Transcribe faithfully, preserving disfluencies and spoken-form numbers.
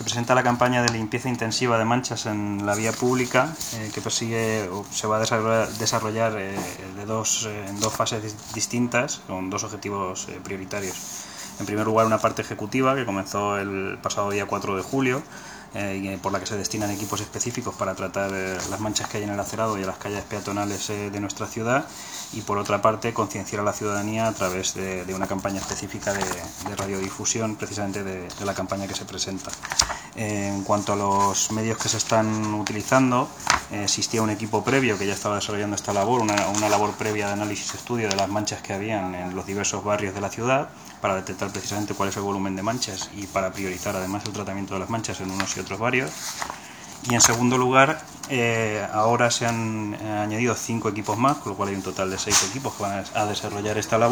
se presenta la campaña de limpieza intensiva de manchas en la vía pública, eh, que persigue o se va a desarrollar, desarrollar eh, de dos, eh, en dos fases distintas, con dos objetivos eh, prioritarios. En primer lugar, una parte ejecutiva que comenzó el pasado día cuatro de julio, eh, por la que se destinan equipos específicos para tratar eh, las manchas que hay en el acerado y en las calles peatonales eh, de nuestra ciudad, y por otra parte concienciar a la ciudadanía a través de, de una campaña específica de, de radiodifusión, precisamente de, de la campaña que se presenta. Eh, en cuanto a los medios que se están utilizando, eh, existía un equipo previo que ya estaba desarrollando esta labor, una, una labor previa de análisis estudio de las manchas que habían en los diversos barrios de la ciudad, para detectar precisamente cuál es el volumen de manchas y para priorizar además el tratamiento de las manchas en unos y otros barrios. Y en segundo lugar, eh, ahora se han eh, añadido cinco equipos más, con lo cual hay un total de seis equipos que van a desarrollar esta labor.